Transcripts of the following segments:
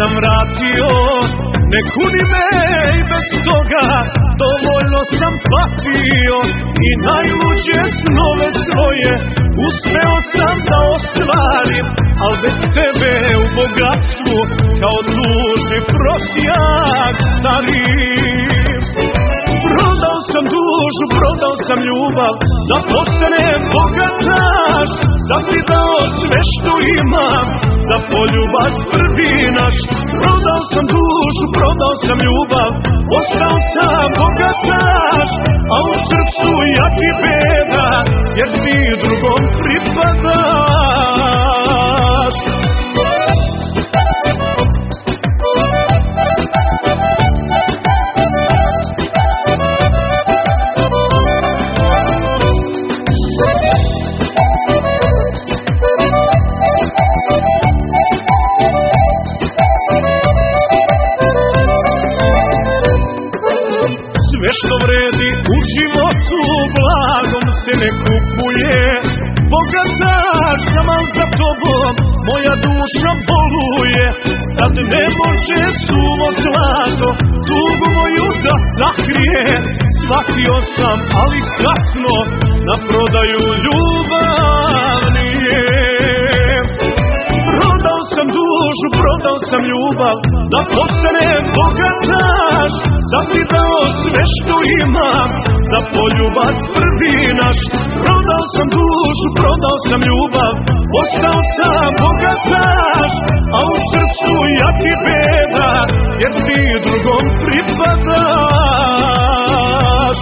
sam vratio, ne kuni me i bez toga, dovoljno sam patio i najluđe snove svoje uspeo sam da ostvarim, al bez tebe u bogatstvu kao dužni prosjak starim. Prodao sam dušu, prodao sam ljubav, da postanem bogataš, sam ti dao sve što imam, za poljubac prvi naš. Prodao sam dušu, prodao sam ljubav, postao sam bogataš, a u srcu jad i beda, jer ti drugom pripadaš. Sve što vredi u životu blagom se ne kupuje. Bogataš sam, al za tobom moja duša boluje. Sad ne može suvo zlato tugu moju da sakrije. Shvatio sam, ali kasno, na prodaju ljubav nije. Prodao sam dušu, prodao sam ljubav, da postanem bogataš, sam ti dao sve što imam, za poljubac prvi naš. Prodao sam dušu, prodao sam ljubav, postao sam bogataš, a u srcu jad i beda, jer ti drugom pripadaš.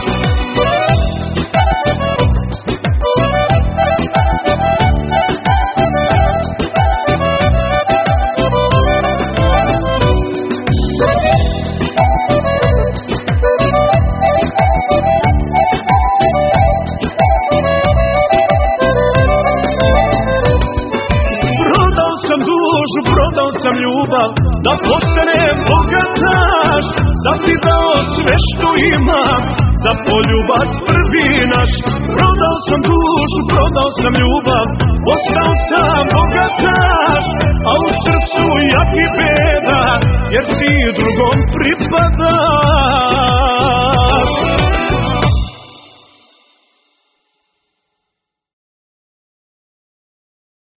Prodao sam ljubav, da postanem bogataš, sam ti dao sve što imam, za poljubac prvi naš. Prodao sam dušu, prodao sam ljubav, postao sam bogataš, a u srcu jad i beda, jer ti drugom pripadaš.